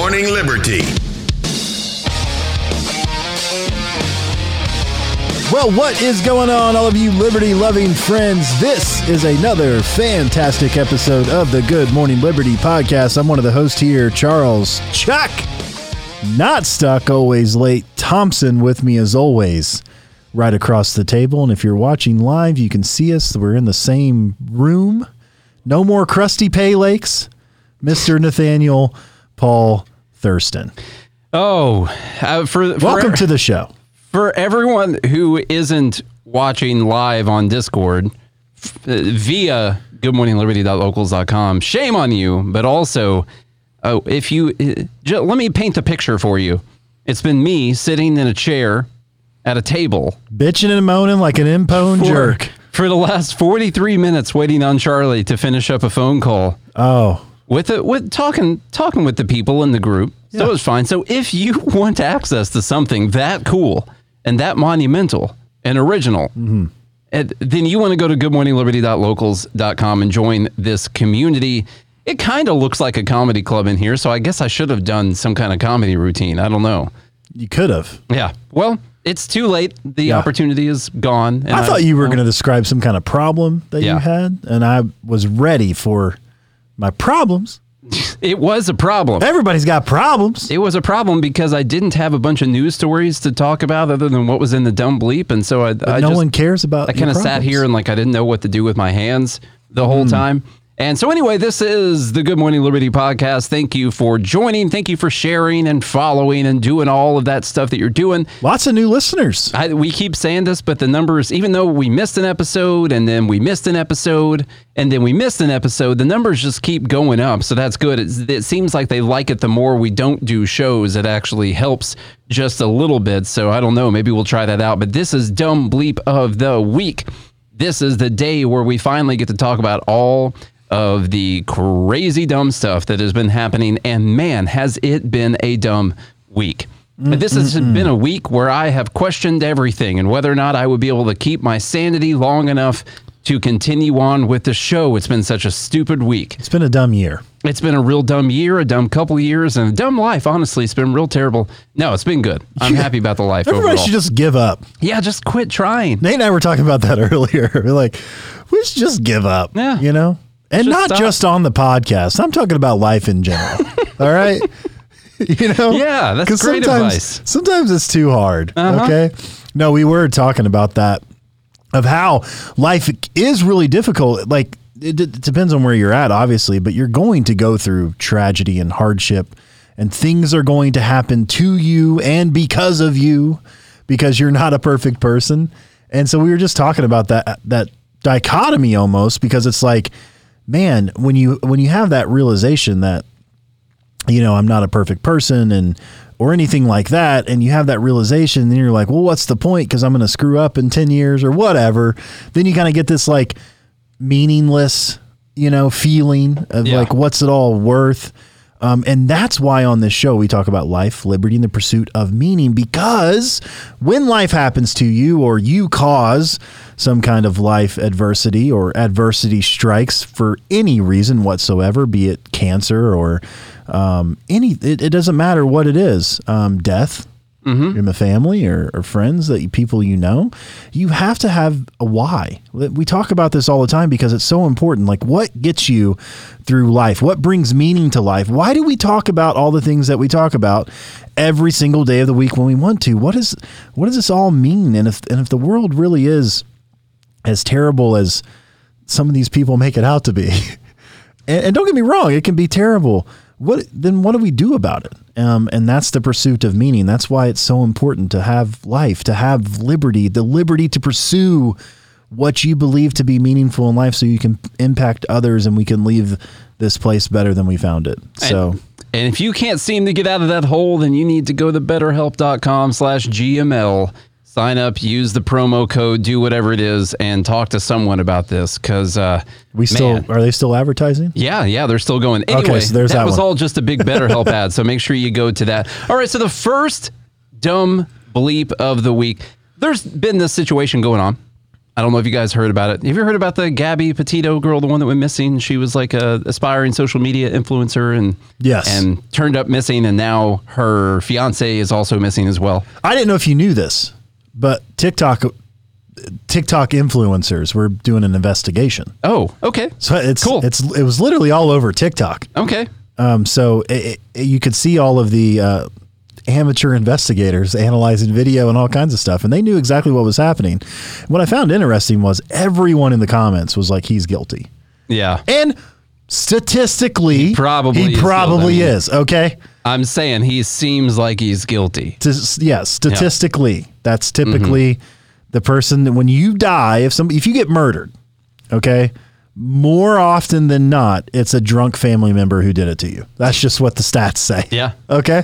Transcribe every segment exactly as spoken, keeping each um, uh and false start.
Morning Liberty. Well, what is going on, all of you liberty-loving friends? This is another fantastic episode of the Good Morning Liberty podcast. I'm one of the hosts here, Charles Chuck, not stuck, always late, Thompson with me as always, right across the table. And if you're watching live, you can see us. We're in the same room. No more Krusty Pay Lakes. Mister Nathaniel Paul Thurston. Oh, uh, for, for welcome to the show. For everyone who isn't watching live on Discord f- via good morning liberty dot locals dot com, shame on you. But also, uh, if you uh, j- let me paint the picture for you. It's been me sitting in a chair at a table, bitching and moaning like an impone jerk for the last forty-three minutes, waiting on Charlie to finish up a phone call. Oh, with it, with talking talking with the people in the group. So yeah. It was fine. So if you want access to something that cool and that monumental and original, mm-hmm. and then you want to go to good morning liberty dot locals dot com and join this community. It kind of looks like a comedy club in here, so I guess I should have done some kind of comedy routine. I don't know. You could have. Yeah. Well, it's too late. The yeah. opportunity is gone. And I thought I, you were well, going to describe some kind of problem that yeah. you had, and I was ready for my problems. It was a problem. Everybody's got problems. It was a problem because I didn't have a bunch of news stories to talk about other than what was in the dumb bleep. And so I, I no just, one cares about I kind of sat here and like I didn't know what to do with my hands the whole mm. time. And so anyway, this is the Good Morning Liberty podcast. Thank you for joining. Thank you for sharing and following and doing all of that stuff that you're doing. Lots of new listeners. I, we keep saying this, but the numbers, even though we missed an episode and then we missed an episode and then we missed an episode, the numbers just keep going up. So that's good. It, it seems like they like it the more we don't do shows. It actually helps just a little bit. So I don't know. Maybe we'll try that out. But this is Dumb Bleep of the Week. This is the day where we finally get to talk about all of the crazy dumb stuff that has been happening, and man, has it been a dumb week. Mm, but this has mm, been mm. a week where I have questioned everything and whether or not I would be able to keep my sanity long enough to continue on with the show. It's been such a stupid week. It's been a dumb year. It's been a real dumb year, a dumb couple of years, and a dumb life, honestly. It's been real terrible. No, it's been good. I'm yeah. happy about the life Everybody overall. should just give up. Yeah, just quit trying. Nate and I were talking about that earlier. We're like, we should just give up, yeah. you know? And just not stop. Just on the podcast. I'm talking about life in general. All right? You know? Yeah, that's great advice. Sometimes it's too hard. Uh-huh. Okay? No, we were talking about that, of how life is really difficult. Like, it, d- it depends on where you're at, obviously, but you're going to go through tragedy and hardship, and things are going to happen to you and because of you, because you're not a perfect person. And so we were just talking about that that dichotomy almost, because it's like, man, when you when you have that realization that, you know, I'm not a perfect person and or anything like that, and you have that realization, then you're like, well, what's the point? Because I'm going to screw up in ten years or whatever. Then you kind of get this like meaningless, you know, feeling of yeah. like, what's it all worth? Um, and that's why on this show we talk about life, liberty, and the pursuit of meaning, because when life happens to you or you cause some kind of life adversity or adversity strikes for any reason whatsoever, be it cancer or um, any, it, it doesn't matter what it is, um, death mm-hmm. in the family or, or friends that you, people you know, you have to have a why. We talk about this all the time because it's so important. Like, what gets you through life? What brings meaning to life? Why do we talk about all the things that we talk about every single day of the week when we want to? What is, what does this all mean? And if, and if the world really is as terrible as some of these people make it out to be, and, and don't get me wrong, it can be terrible. What, then what do we do about it? Um, and that's the pursuit of meaning. That's why it's so important to have life, to have liberty, the liberty to pursue what you believe to be meaningful in life so you can impact others and we can leave this place better than we found it. So, and, and if you can't seem to get out of that hole, then you need to go to betterhelp.com slash GML. Sign up, use the promo code, do whatever it is, and talk to someone about this. Because uh, we still man, are they still advertising? Yeah, yeah, they're still going. Anyway, okay, so there's that, that was one. all just a big BetterHelp ad. So make sure you go to that. All right, so the first dumb bleep of the week. There's been this situation going on I don't know if you guys heard about it. Have you heard about the Gabby Petito girl, the one that went missing? She was like a aspiring social media influencer and yes. and turned up missing, and now her fiance is also missing as well. I didn't know if you knew this, but TikTok TikTok influencers were doing an investigation. Oh, okay. So it's cool. It's it was literally all over TikTok. Okay. Um, so it, it, you could see all of the uh, amateur investigators analyzing video and all kinds of stuff, and they knew exactly what was happening. What I found interesting was everyone in the comments was like, "He's guilty." Yeah. And statistically, he probably he is probably guilty. is. Okay. I'm saying he seems like he's guilty. To, yeah, statistically, yeah. That's typically mm-hmm. the person that when you die, if some if you get murdered, okay, more often than not, it's a drunk family member who did it to you. That's just what the stats say. Yeah. Okay.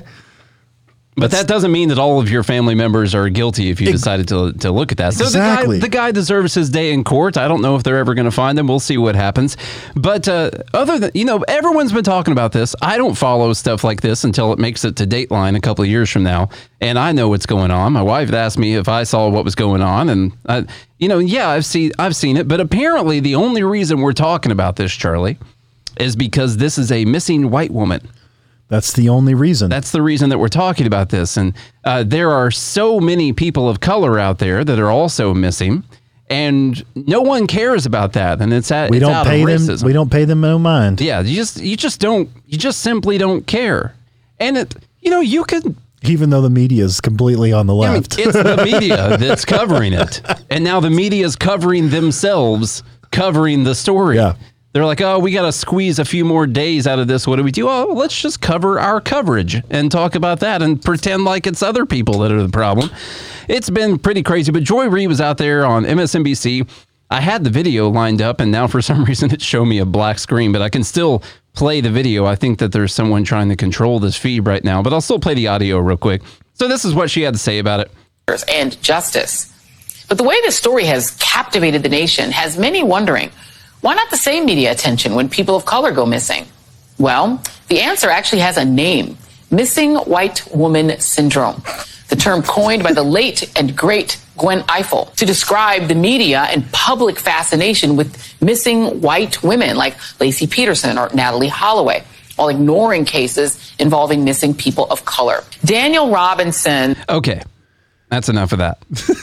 But That's, that doesn't mean that all of your family members are guilty if you decided to to look at that. So exactly. the guy, the guy deserves his day in court. I don't know if they're ever going to find him. We'll see what happens. But uh, other than, you know, everyone's been talking about this. I don't follow stuff like this until it makes it to Dateline a couple of years from now. And I know what's going on. My wife asked me if I saw what was going on. And, I, you know, yeah, I've seen, I've seen it. But apparently the only reason we're talking about this, Charlie, is because this is a missing white woman. That's the only reason. That's the reason that we're talking about this. And uh, there are so many people of color out there that are also missing, and no one cares about that. And it's, at, we it's don't out pay of them. racism. We don't pay them no mind. Yeah, you just you just don't you just simply don't care. And it you know you could even though the media is completely on the left. I mean, it's the media that's covering it, and now the media is covering themselves, covering the story. Yeah. They're like, oh, we got to squeeze a few more days out of this. What do we do? Oh, let's just cover our coverage and talk about that and pretend like it's other people that are the problem. It's been pretty crazy. But Joy Reid was out there on M S N B C. I had the video lined up, and now for some reason it showed me a black screen, but I can still play the video. I think that there's someone trying to control this feed right now, but I'll still play the audio real quick. So this is what she had to say about it. And justice. But the way this story has captivated the nation has many wondering, why not the same media attention when people of color go missing? Well, the answer actually has a name: missing white woman syndrome. The term coined by the late and great Gwen Eiffel to describe the media and public fascination with missing white women like Lacey Peterson or Natalie Holloway, while ignoring cases involving missing people of color. Daniel Robinson. Okay, that's enough of that.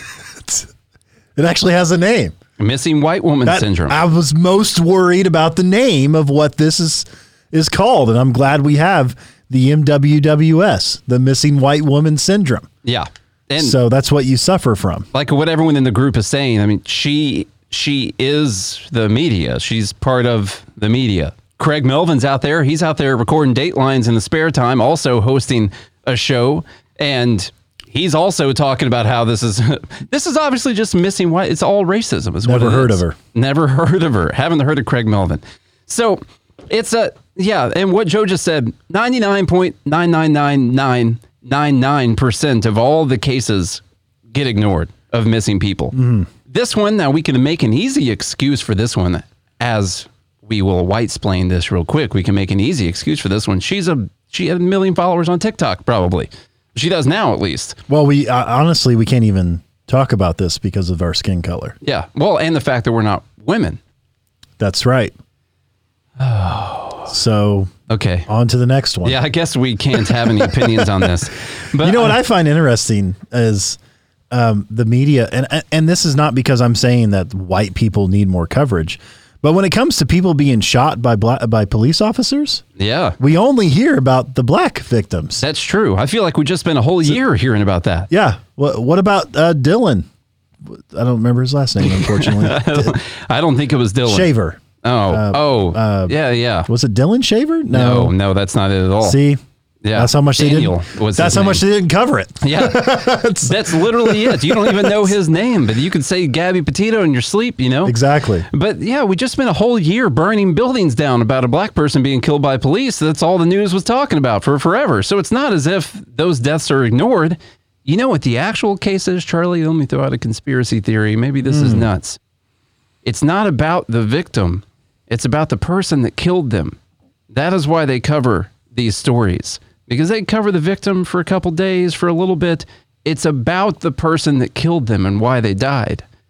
It actually has a name. Missing white woman that, syndrome. I was most worried about the name of what this is is called, and I'm glad we have the M W W S, the missing white woman syndrome. Yeah. And so that's what you suffer from. Like what everyone in the group is saying, I mean, she she is the media. She's part of the media. Craig Melvin's out there. He's out there recording Datelines in the spare time, also hosting a show, and he's also talking about how this is this is obviously just missing white. It's all racism. Is Never what it heard is. of her. Never heard of her. Haven't heard of Craig Melvin. So it's a yeah. And what Joe just said, ninety-nine point nine nine nine nine nine nine percent of all the cases get ignored of missing people. Mm. This one, now we can make an easy excuse for this one, as we will white-splain this real quick. We can make an easy excuse for this one. She's a she had a million followers on TikTok, probably. She does now, at least. Well, we uh, honestly, we can't even talk about this because of our skin color. Yeah. Well, and the fact that we're not women. That's right. Oh. So, okay. On to the next one. Yeah, I guess we can't have any opinions on this. But you know what I find interesting is um, the media, and and this is not because I'm saying that white people need more coverage, but when it comes to people being shot by black, by police officers, yeah, we only hear about the black victims. That's true. I feel like we just spent a whole year hearing about that. Yeah. What what about uh, Dylan? I don't remember his last name, unfortunately. I, don't, I don't think it was Dylan. Shaver. Oh, uh, oh, uh, yeah, yeah. Was it Dylan Shaver? No, no, no, that's not it at all. See, yeah, that's how much Daniel they didn't. Was that's how name. much they didn't cover it. Yeah, that's literally it. You don't even know his name, but you can say Gabby Petito in your sleep. You know exactly. But yeah, we just spent a whole year burning buildings down about a black person being killed by police. That's all the news was talking about for forever. So it's not as if those deaths are ignored. You know what the actual case is, Charlie? Let me throw out a conspiracy theory. Maybe this mm. is nuts. It's not about the victim. It's about the person that killed them. That is why they cover these stories, because they cover the victim for a couple days, for a little bit. It's about the person that killed them and why they died.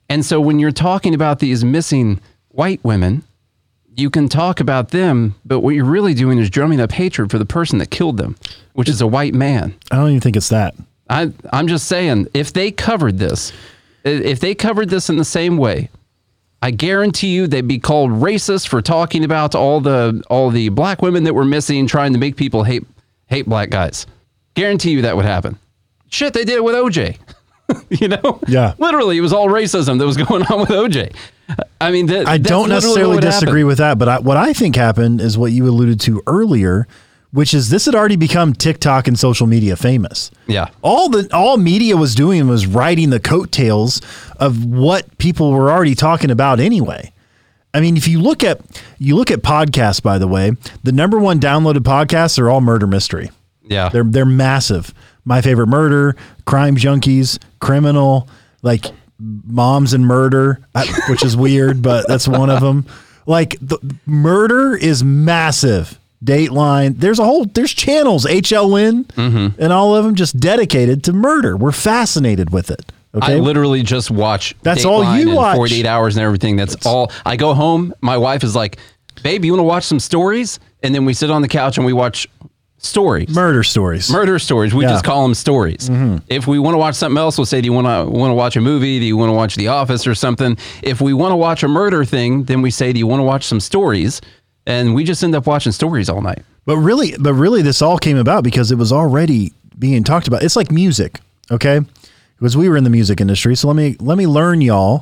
And so when you're talking about these missing white women, you can talk about them, but what you're really doing is drumming up hatred for the person that killed them, which is a white man. I don't even think it's that. I, I'm just saying, if they covered this, if they covered this in the same way, I guarantee you they'd be called racist for talking about all the all the black women that were missing, trying to make people hate hate black guys. Guarantee you that would happen. Shit, they did it with O J. You know? Yeah. Literally, it was all racism that was going on with O J. I mean, that, I don't necessarily disagree with that, but I, what I think happened is what you alluded to earlier, which is this had already become TikTok and social media famous. Yeah. All the all media was doing was riding the coattails of what people were already talking about anyway. I mean, if you look at you look at podcasts, by the way, the number one downloaded podcasts are all murder mystery. Yeah. They're they're massive. My Favorite Murder, Crime Junkies, Criminal, like Moms and Murder, which is weird, but that's one of them. Like the murder is massive. Dateline. There's a whole, there's channels, H L N, mm-hmm. and all of them just dedicated to murder. We're fascinated with it. Okay? I literally just watch. That's Dateline all you and watch. forty-eight hours and everything. That's it's, all. I go home. My wife is like, babe, you want to watch some stories? And then we sit on the couch and we watch stories. Murder stories. Murder stories. We yeah. just call them stories. Mm-hmm. If we want to watch something else, we'll say, do you want to want to watch a movie? Do you want to watch The Office or something? If we want to watch a murder thing, then we say, do you want to watch some stories? And we just end up watching stories all night. But really, but really, this all came about because it was already being talked about. It's like music, okay? Because we were in the music industry, so let me let me learn y'all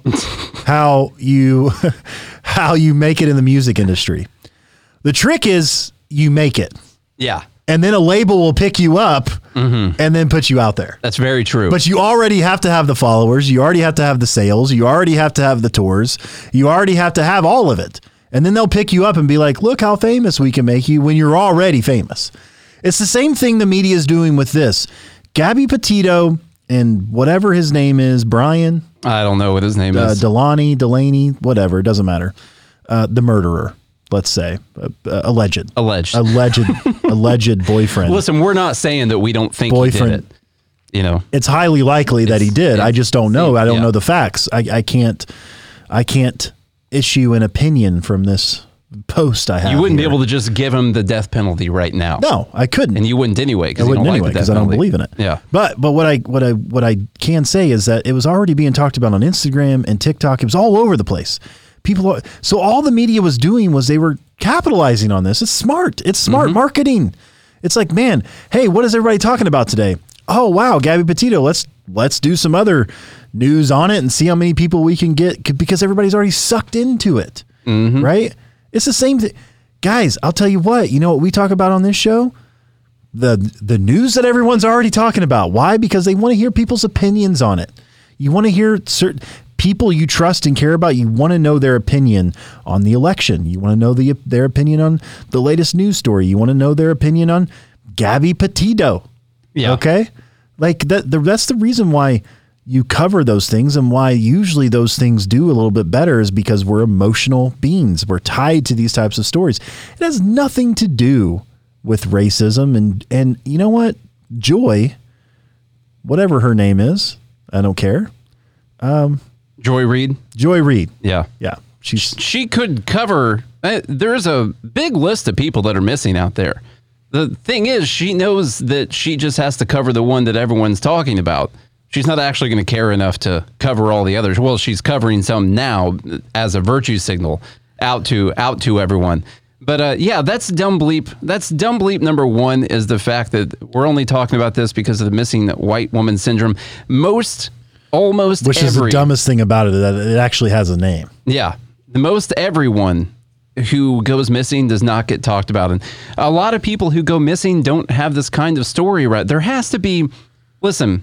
how you how you make it in the music industry. The trick is you make it. Yeah. And then a label will pick you up mm-hmm. and then put you out there. That's very true. But you already have to have the followers. You already have to have the sales. You already have to have the tours. You already have to have all of it. And then they'll pick you up and be like, look how famous we can make you when you're already famous. It's the same thing the media is doing with this. Gabby Petito and whatever his name is, Brian. I don't know what his name uh, is. Delaney, Delaney, whatever. It doesn't matter. Uh, the murderer. Let's say uh, uh, alleged, alleged, alleged, alleged boyfriend. Listen, we're not saying that we don't think boyfriend. He did it. You know, it's highly likely that he did. I just don't know. I don't yeah. know the facts. I, I can't. I can't issue an opinion from this post. I have. You wouldn't here. be able to just give him the death penalty right now. No, I couldn't, and you wouldn't anyway. I wouldn't anyway because like I don't believe in it. Yeah. But but what I what I what I can say is that it was already being talked about on Instagram and TikTok. It was all over the place. People are, so all the media was doing was they were capitalizing on this. It's smart. It's smart mm-hmm. marketing. It's like, man, hey, what is everybody talking about today? Oh, wow, Gabby Petito. Let's let's do some other news on it and see how many people we can get because everybody's already sucked into it, mm-hmm. right? It's the same thing. Guys, I'll tell you what, you know what we talk about on this show? The the news that everyone's already talking about. Why? Because they want to hear people's opinions on it. You want to hear certain people you trust and care about. You want to know their opinion on the election. You want to know the their opinion on the latest news story. You want to know their opinion on Gabby Petito. Yeah. Okay. Like that. The, that's the reason why you cover those things and why usually those things do a little bit better is because we're emotional beings. We're tied to these types of stories. It has nothing to do with racism. And, and you know what? Joy, whatever her name is, I don't care. Um, Joy Reid. Joy Reid. Yeah. Yeah. She's, she could cover, uh, there's a big list of people that are missing out there. The thing is, she knows that she just has to cover the one that everyone's talking about. She's not actually going to care enough to cover all the others. Well, she's covering some now as a virtue signal out to out to everyone. But uh, yeah, that's dumb bleep. That's dumb bleep number one is the fact that we're only talking about this because of the missing white woman syndrome. Most Almost Which every, is the dumbest thing about it, that it actually has a name. Yeah. The most everyone who goes missing does not get talked about. And a lot of people who go missing don't have this kind of story, right? There has to be, listen,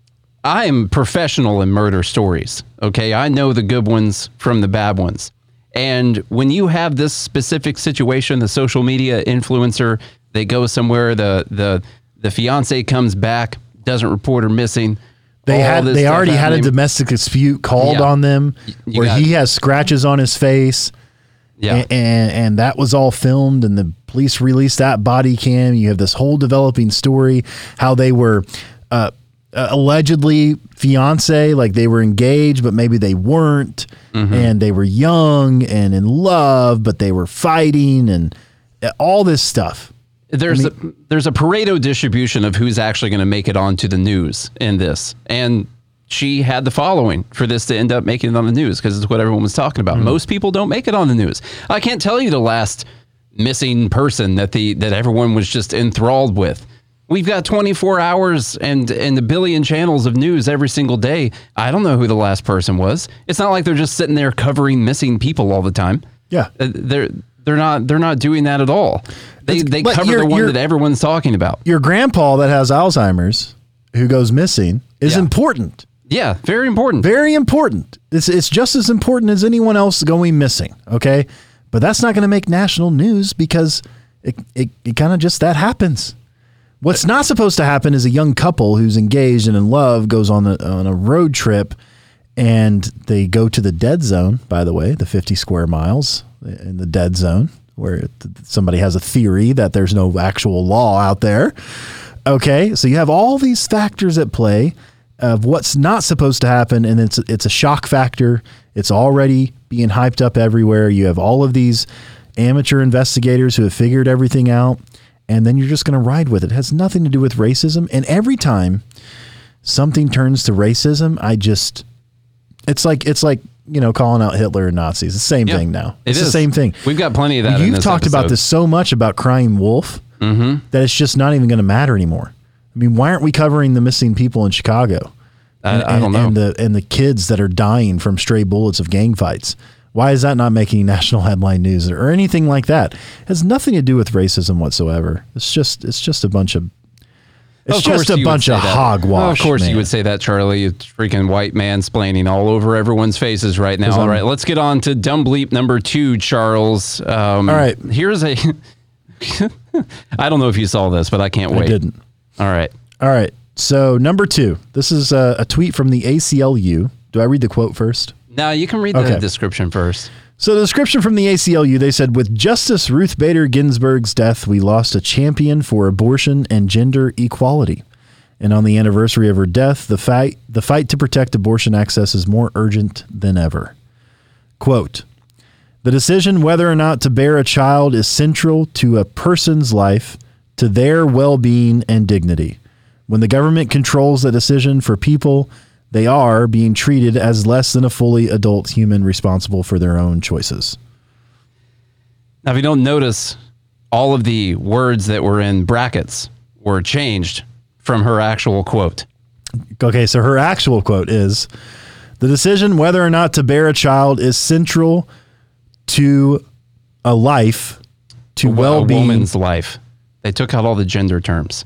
I am professional in murder stories, okay? I know the good ones from the bad ones. And when you have this specific situation, the social media influencer, they go somewhere, the the the fiance comes back, doesn't report her missing. They had they already had a domestic dispute called yeah. on them you where he has scratches on his face. Yeah. And, and and that was all filmed and the police released that body cam. You have this whole developing story, how they were uh, uh, allegedly fiance, like they were engaged, but maybe they weren't, mm-hmm. and they were young and in love, but they were fighting, and all this stuff. There's I mean, a there's a Pareto distribution of who's actually going to make it onto the news in this, and she had the following for this to end up making it on the news because it's what everyone was talking about. Mm-hmm. Most people don't make it on the news. I can't tell you the last missing person that the that everyone was just enthralled with. We've got twenty-four hours and and a billion channels of news every single day. I don't know who the last person was. It's not like they're just sitting there covering missing people all the time. Yeah, uh, they're they're not they're not doing that at all. They they cover the one that everyone's talking about. Your grandpa that has Alzheimer's, who goes missing, is yeah. important. Yeah, very important. Very important. It's it's just as important as anyone else going missing. Okay, but that's not going to make national news because it it, it kind of just that happens. What's not supposed to happen is a young couple who's engaged and in love goes on a, on a road trip, and they go to the dead zone, by the way, the fifty square miles in the dead zone, where somebody has a theory that there's no actual law out there. Okay, so you have all these factors at play of what's not supposed to happen, and it's it's a shock factor. It's already being hyped up everywhere. You have all of these amateur investigators who have figured everything out. And then you're just going to ride with it. It has nothing to do with racism. And every time something turns to racism, I just, it's like, it's like, you know, calling out Hitler and Nazis. It's the same yeah, thing now. It's it the same thing. We've got plenty of that. You've in this talked episode. about this so much about Crying Wolf mm-hmm. that it's just not even going to matter anymore. I mean, why aren't we covering the missing people in Chicago? And, I, I don't know. And the, and the kids that are dying from stray bullets of gang fights. Why is that not making national headline news or anything like that? It has nothing to do with racism whatsoever. It's just it's just a bunch of it's of just a bunch of hogwash. Oh, of course man. You would say that, Charlie. It's freaking white mansplaining all over everyone's faces right now. All right, let's get on to dumb bleep number two, Charles. Um, all right, here's a. I don't know if you saw this, but I can't wait. I didn't. All right. All right. So number two, this is a, a tweet from the A C L U. Do I read the quote first? No, you can read okay. the description first. So the description from the A C L U, they said, with Justice Ruth Bader Ginsburg's death, we lost a champion for abortion and gender equality. And on the anniversary of her death, the fight, the fight to protect abortion access is more urgent than ever. Quote, the decision whether or not to bear a child is central to a person's life, to their well-being and dignity. When the government controls the decision for people, they are being treated as less than a fully adult human responsible for their own choices. Now, if you don't notice, all of the words that were in brackets were changed from her actual quote. Okay, so her actual quote is, the decision whether or not to bear a child is central to a life, to a, well-being. A woman's life. They took out all the gender terms.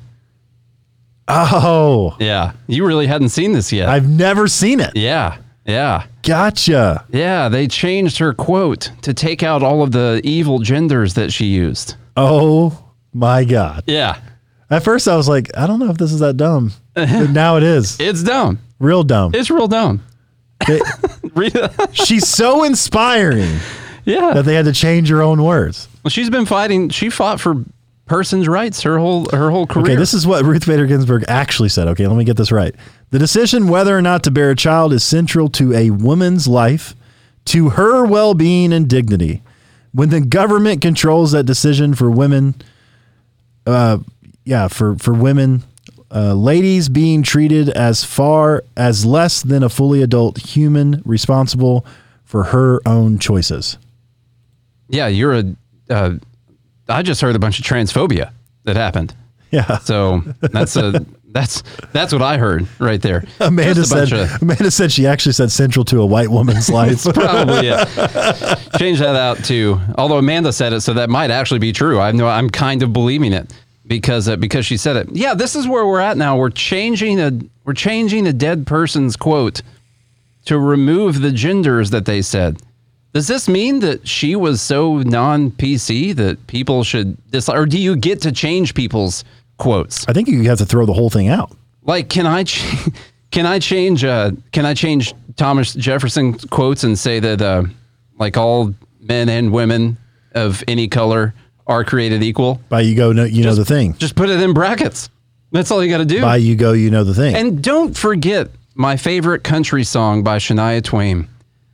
Oh. Yeah. You really hadn't seen this yet. I've never seen it. Yeah. Yeah. Gotcha. Yeah. They changed her quote to take out all of the evil genders that she used. Oh my God. Yeah. At first I was like, I don't know if this is that dumb. But now it is. It's dumb. Real dumb. It's real dumb. It, she's so inspiring. Yeah. That they had to change her own words. Well, she's been fighting. She fought for person's rights her whole her whole career. Okay, this is what Ruth Bader Ginsburg actually said. Okay, let me get this right. The decision whether or not to bear a child is central to a woman's life, to her well-being and dignity. When the government controls that decision for women, uh, yeah, for for women, uh, ladies being treated as far as less than a fully adult human responsible for her own choices. Yeah, you're a. Uh, I just heard a bunch of transphobia that happened. Yeah. So that's a that's that's what I heard right there. Amanda said of, Amanda said she actually said central to a white woman's life. Probably yeah. Change that out too. Although Amanda said it, so that might actually be true. I know I'm kind of believing it because uh, because she said it. Yeah, this is where we're at now. We're changing a we're changing a dead person's quote to remove the genders that they said. Does this mean that she was so non-P C that people should dislike, or do you get to change people's quotes? I think you have to throw the whole thing out. Like, can I, ch- can I change, uh, can I change Thomas Jefferson quotes and say that, uh, like all men and women of any color are created equal? By you go, no, you just, know the thing. Just put it in brackets. That's all you got to do. By you go, you know the thing. And don't forget my favorite country song by Shania Twain.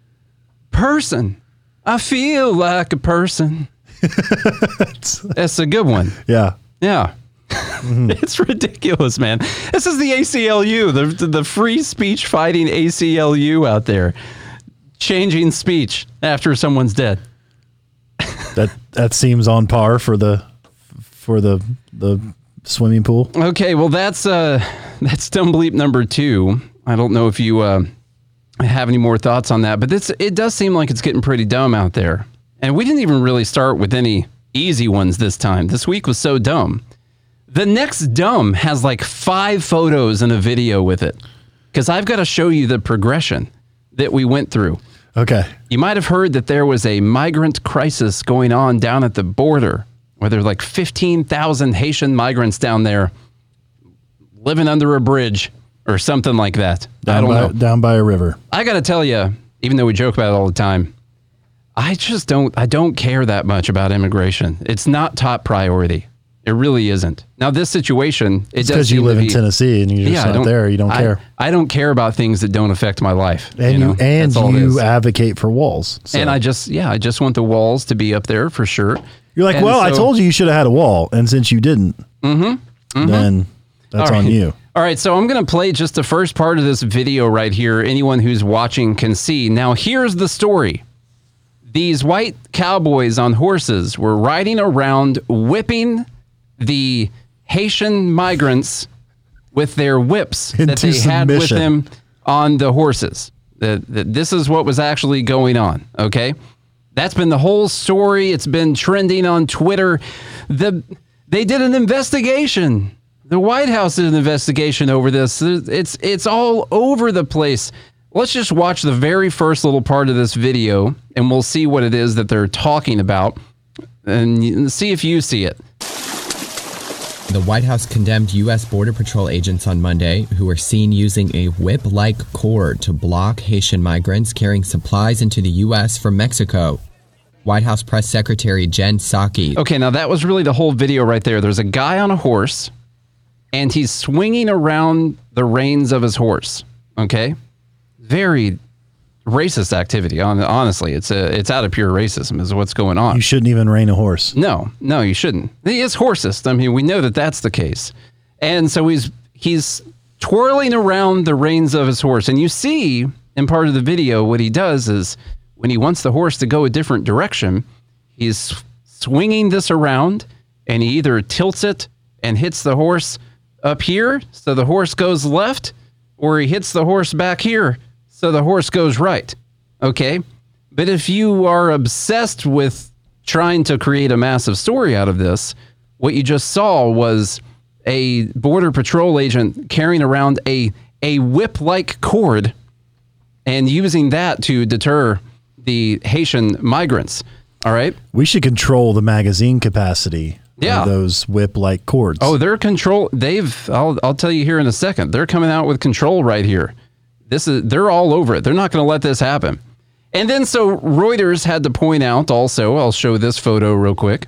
Person. I feel like a person. That's a good one. Yeah. Yeah. Mm-hmm. It's ridiculous, man. This is the A C L U, the, the free speech fighting A C L U out there. Changing speech after someone's dead. That that seems on par for the for the the swimming pool. Okay, well that's uh that's dumb bleep number two. I don't know if you uh, have any more thoughts on that, but this it does seem like it's getting pretty dumb out there. And we didn't even really start with any easy ones this time. This week was so dumb. The next dumb has like five photos and a video with it, because I've got to show you the progression that we went through. Okay. You might have heard that there was a migrant crisis going on down at the border, where there's like fifteen thousand Haitian migrants down there living under a bridge or something like that. Down I don't by, know. Down by a river. I got to tell you, even though we joke about it all the time, I just don't, I don't care that much about immigration. It's not top priority. It really isn't. Now, this situation, it does because you seem live to in be, Tennessee and you're just yeah, I not don't- there. You don't I- care. I don't care about things that don't affect my life. And you, know? and That's all it you is. advocate for walls. So. And I just, yeah, I just want the walls to be up there for sure. You're like, And well, I so- told you you should have had a wall, and since you didn't, mm-hmm, then that's All on right. you. All right, so I'm going to play just the first part of this video right here. Anyone who's watching can see. Now, here's the story. These white cowboys on horses were riding around whipping the Haitian migrants with their whips that Into they had with submission. them on the horses. The, the, this is what was actually going on, okay? That's been the whole story. It's been trending on Twitter. The They did an investigation. The White House did an investigation over this. It's it's all over the place. Let's just watch the very first little part of this video, and we'll see what it is that they're talking about, and see if you see it. The White House condemned U S Border Patrol agents on Monday who were seen using a whip-like cord to block Haitian migrants carrying supplies into the U S from Mexico. White House Press Secretary Jen Psaki. Okay, now that was really the whole video right there. There's a guy on a horse, and he's swinging around the reins of his horse. Okay, very racist activity. hon- Honestly, it's a, it's out of pure racism is what's going on. You shouldn't even rein a horse. No, no, you shouldn't. He is horsist. I mean, we know that that's the case. And so he's he's twirling around the reins of his horse. And you see in part of the video, what he does is when he wants the horse to go a different direction, he's swinging this around, and he either tilts it and hits the horse up here so the horse goes left, or he hits the horse back here so the horse goes right. Okay? But if you are obsessed with trying to create a massive story out of this, what you just saw was a Border Patrol agent carrying around a, a whip-like cord and using that to deter the Haitian migrants. All right? We should control the magazine capacity Yeah. of those whip-like cords. Oh, they're control. They've. I'll. I'll tell you here in a second. They're coming out with control right here. This is. They're all over it. They're not going to let this happen. And then so Reuters had to point out also. I'll show this photo real quick.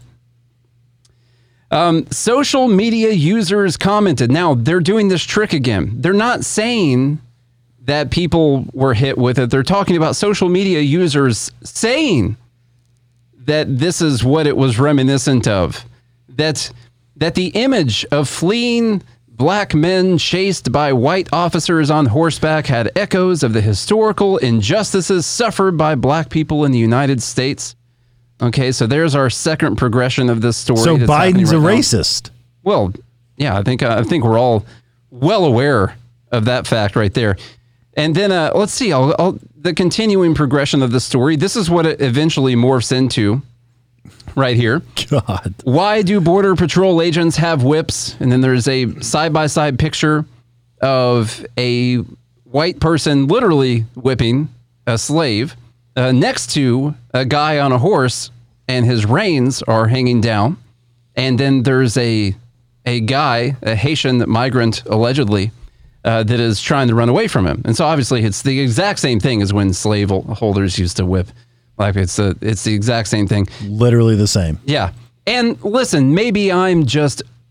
Um, social media users commented. Now they're doing this trick again. They're not saying that people were hit with it. They're talking about social media users saying that this is what it was reminiscent of. That that the image of fleeing black men chased by white officers on horseback had echoes of the historical injustices suffered by black people in the United States. Okay, so there's our second progression of this story. so that's happening Biden's a right now. racist. Well, yeah, I think I think we're all well aware of that fact right there. And then uh, let's see, I'll, I'll, the continuing progression of the story. This is what it eventually morphs into right here. God. Why do Border Patrol agents have whips? And then there's a side-by-side picture of a white person literally whipping a slave uh, next to a guy on a horse, and his reins are hanging down. And then there's a a guy, a Haitian migrant, allegedly, uh, that is trying to run away from him. And so obviously it's the exact same thing as when slave holders used to whip. Like it's the it's the exact same thing. Literally the same. Yeah. And listen, maybe I'm just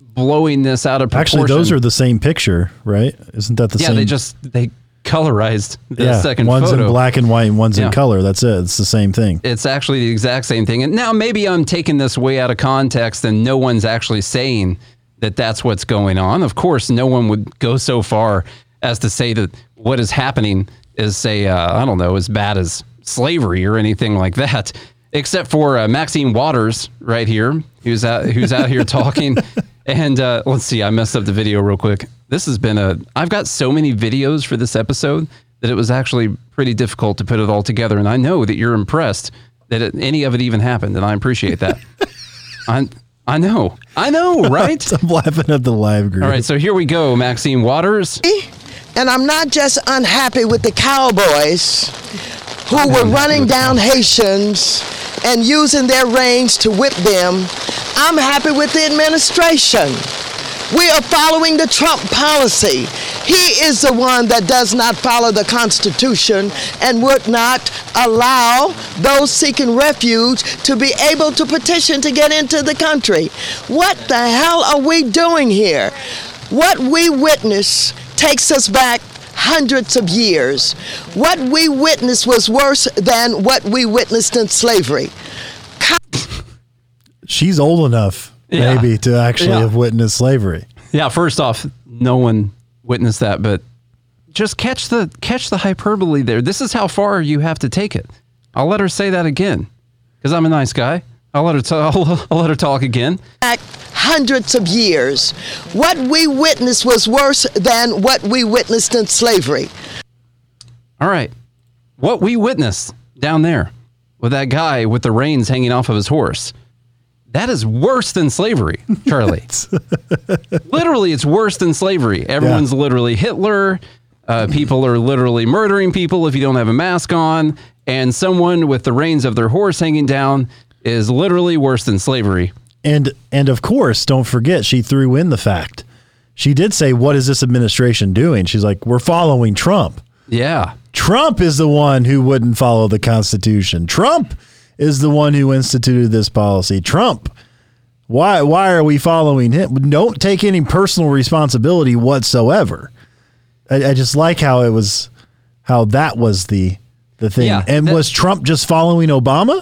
blowing this out of proportion. Actually, those are the same picture, right? Isn't that the yeah, same? Yeah, they just they colorized the yeah, second one's photo. in black and white and one's Yeah. in color. That's it. It's the same thing. It's actually the exact same thing. And now maybe I'm taking this way out of context and no one's actually saying that that's what's going on. Of course, no one would go so far as to say that what is happening is, say, uh, I don't know, as bad as slavery or anything like that, except for uh, Maxine Waters right here, who's out, who's out here talking. And uh, let's see, I messed up the video real quick. This has been a, I've got so many videos for this episode that it was actually pretty difficult to put it all together. And I know that you're impressed that it, any of it even happened. And I appreciate that. I, I know, I know, right? I'm laughing at the live group. All right, so here we go, Maxine Waters. And I'm not just unhappy with the cowboys who were running down Haitians and using their reins to whip them. I'm happy with the administration. We are following the Trump policy. He is the one that does not follow the Constitution and would not allow those seeking refuge to be able to petition to get into the country. What the hell are we doing here? What we witness takes us back hundreds of years. What we witnessed was worse than what we witnessed in slavery. She's old enough, Yeah. maybe, to actually Yeah. have witnessed slavery. Yeah, first off, no one witnessed that, but just catch the catch the hyperbole there. This is how far you have to take it. I'll let her say that again, because I'm a nice guy. I'll let her t- I'll, I'll let her talk again. Back hundreds of years. What we witnessed was worse than what we witnessed in slavery. All right, what we witnessed down there with that guy with the reins hanging off of his horse, that is worse than slavery, Charlie. Literally, it's worse than slavery. Everyone's Yeah. literally Hitler. Uh, people are literally murdering people if you don't have a mask on. And someone with the reins of their horse hanging down is literally worse than slavery. And and of course, don't forget, she threw in the fact. She did say, what is this administration doing? She's like, we're following Trump. Yeah. Trump is the one who wouldn't follow the Constitution. Trump is the one who instituted this policy. Trump. Why why are we following him? Don't take any personal responsibility whatsoever. I, I just like how it was, how that was the the thing. Yeah, and that- was Trump just following Obama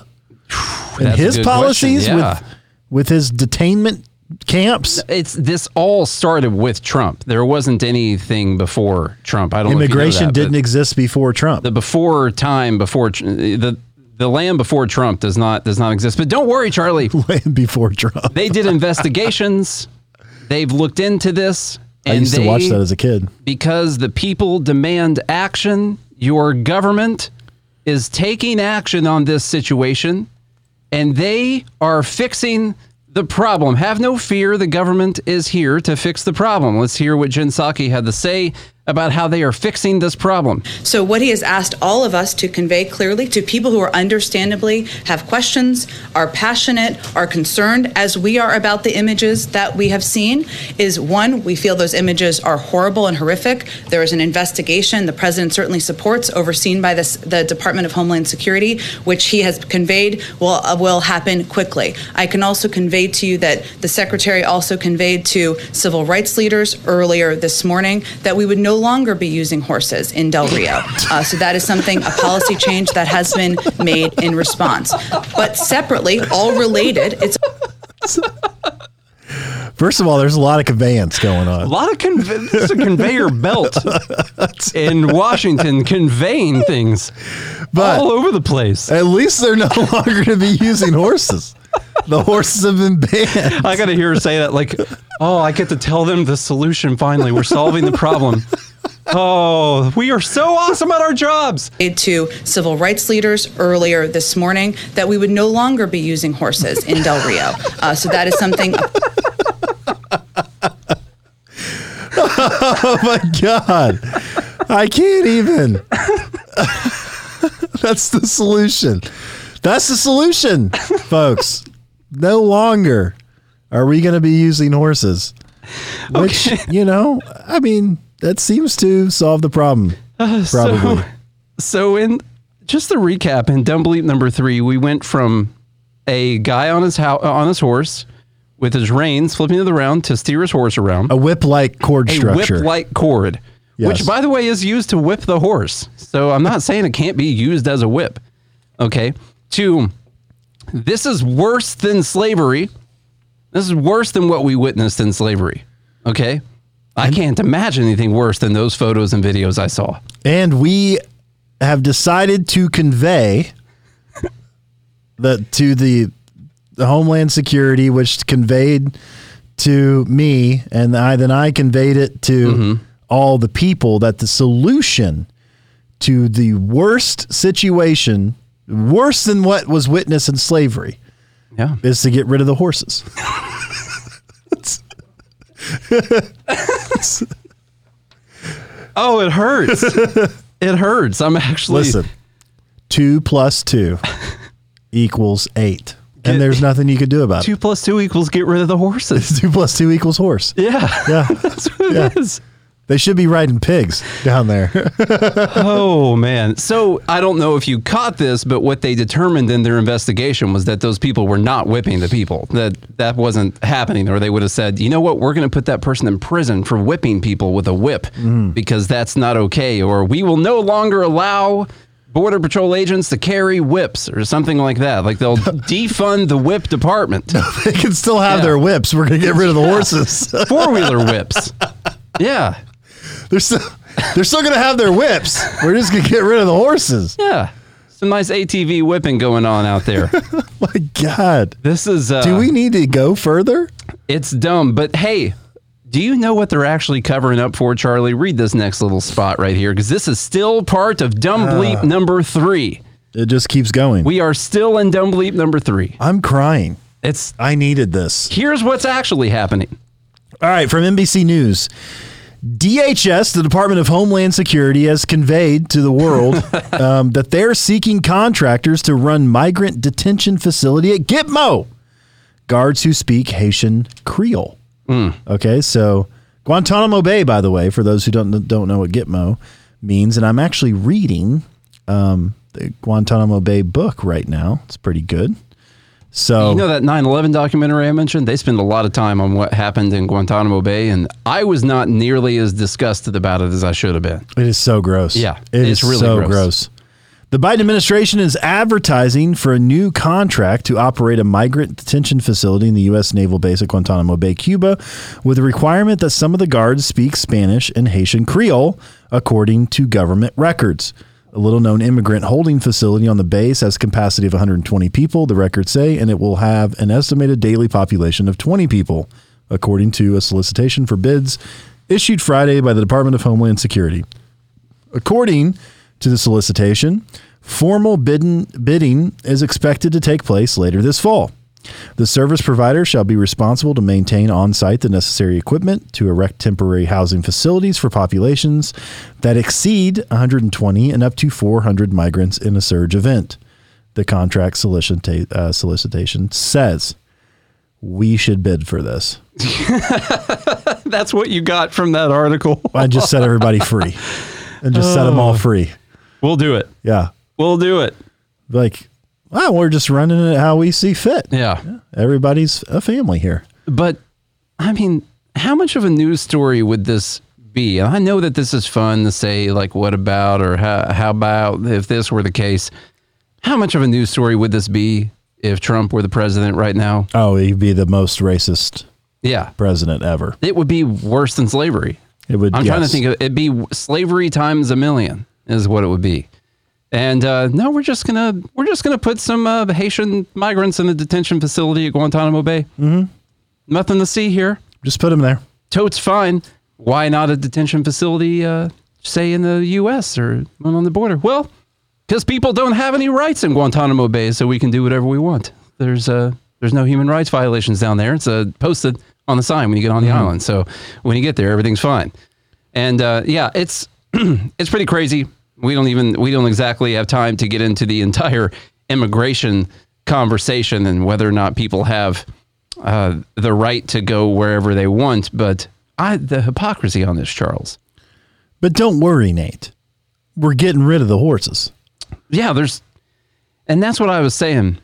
and That's a his good policies question, yeah. with with his detainment camps? It's this all started with Trump. There wasn't anything before Trump. I don't know if you know Immigration that, didn't but exist before Trump. the before time before tr- the the land before Trump does not does not exist. But don't worry, Charlie. Land before Trump. They did investigations. They've looked into this. I And used they, to watch that as a kid. because the people demand action. Your government is taking action on this situation, and they are fixing the problem. Have no fear. The government is here to fix the problem. Let's hear what Jen Psaki had to say about how they are fixing this problem. So what he has asked all of us to convey clearly to people who are understandably have questions, are passionate, are concerned, as we are about the images that we have seen, is one, we feel those images are horrible and horrific. There is an investigation the president certainly supports, overseen by this, the Department of Homeland Security, which he has conveyed will, uh, will happen quickly. I can also convey to you that the secretary also conveyed to civil rights leaders earlier this morning that we would no longer be using horses in Del Rio. Uh, so that is something, a policy change that has been made in response. But separately, all related, it's First of all, there's a lot of conveyance going A on. lot of conve- it's a conveyor belt in Washington conveying things But- all over the place. At least they're no longer to be using horses. The horses have been banned. I got to hear her say that, like, oh, I get to tell them the solution finally. We're solving the problem. Oh, we are so awesome at our jobs. to civil rights leaders earlier this morning that we would no longer be using horses in Del Rio. Uh, so that is something. Oh my God. I can't even. That's the solution. That's the solution, folks. No longer are we going to be using horses. Which, Okay. you know, I mean, that seems to solve the problem. Probably. So, so in just to recap, in Dumb Bleep number three, we went from a guy on his ho- on his horse with his reins, flipping it around to steer his horse around. A whip-like cord a structure. whip-like cord, Yes. which, by the way, is used to whip the horse. So I'm not saying it can't be used as a whip. Okay. To, this is worse than slavery. This is worse than what we witnessed in slavery. Okay. I can't imagine anything worse than those photos and videos I saw. And we have decided to convey the to the, the Homeland Security, which conveyed to me, and I then I conveyed it to mm-hmm. all the people, that the solution to the worst situation, worse than what was witnessed in slavery, yeah. is to get rid of the horses. Oh, it hurts. It hurts. I'm actually... Listen, two plus two equals eight. Get, and there's nothing you can do about two it. Two plus two equals get rid of the horses. Two plus two equals horse. Yeah. Yeah. That's what yeah. it is. They should be riding pigs down there. Oh, man. So I don't know if you caught this, but what they determined in their investigation was that those people were not whipping the people, that that wasn't happening, or they would have said, you know what, we're going to put that person in prison for whipping people with a whip mm. because that's not okay, or we will no longer allow Border Patrol agents to carry whips or something like that. Like they'll defund the whip department. They can still have yeah. their whips. We're going to get rid of the yeah. horses. Four-wheeler whips. Yeah. They're still, they're still going to have their whips. We're just going to get rid of the horses. Yeah. Some nice A T V whipping going on out there. My God. This is... Uh, Do we need to go further? It's dumb, but hey, do you know what they're actually covering up for, Charlie? Read this next little spot right here, because this is still part of Dumb Bleep uh, number three. It just keeps going. We are still in Dumb Bleep number three. I'm crying. It's. I needed this. Here's what's actually happening. All right, from N B C News. D H S, the Department of Homeland Security, has conveyed to the world um, that they're seeking contractors to run migrant detention facility at Gitmo. Guards who speak Haitian Creole. Mm. Okay, so Guantanamo Bay, by the way, for those who don't don't know what Gitmo means, and I'm actually reading um, the Guantanamo Bay book right now. It's pretty good. So you know that nine eleven documentary I mentioned? They spend a lot of time on what happened in Guantanamo Bay, and I was not nearly as disgusted about it as I should have been. It is so gross. Yeah, it it's is really so gross. gross. The Biden administration is advertising for a new contract to operate a migrant detention facility in the U S naval base at Guantanamo Bay, Cuba, with a requirement that some of the guards speak Spanish and Haitian Creole, according to government records. A little-known immigrant holding facility on the base has capacity of one hundred twenty people, the records say, and it will have an estimated daily population of twenty people, according to a solicitation for bids issued Friday by the Department of Homeland Security. According to the solicitation, formal bidding, bidding is expected to take place later this fall. The service provider shall be responsible to maintain on-site the necessary equipment to erect temporary housing facilities for populations that exceed one hundred twenty and up to four hundred migrants in a surge event. The contract solicita- uh, solicitation says we should bid for this. That's what you got from that article. I just set everybody free and just oh. set them all free. We'll do it. Yeah. We'll do it. Like, wow, we're just running it how we see fit. Yeah. yeah. Everybody's a family here. But, I mean, how much of a news story would this be? I know that this is fun to say, like, what about, or how, how about if this were the case? How much of a news story would this be if Trump were the president right now? Oh, he'd be the most racist yeah. president ever. It would be worse than slavery. It would. I'm yes. trying to think of it'd be slavery times a million is what it would be. And uh, no, we're just gonna we're just gonna put some uh, Haitian migrants in the detention facility at Guantanamo Bay. Mm-hmm. Nothing to see here. Just put them there. Totes fine. Why not a detention facility, uh, say in the U S or on the border? Well, because people don't have any rights in Guantanamo Bay, so we can do whatever we want. There's uh, there's no human rights violations down there. It's uh, posted on the sign when you get on the mm-hmm. island. So when you get there, everything's fine. And uh, yeah, it's it's pretty crazy. We don't even we don't exactly have time to get into the entire immigration conversation and whether or not people have uh, the right to go wherever they want. But I, the hypocrisy on this, Charles. But don't worry, Nate. We're getting rid of the horses. Yeah, there's, and that's what I was saying.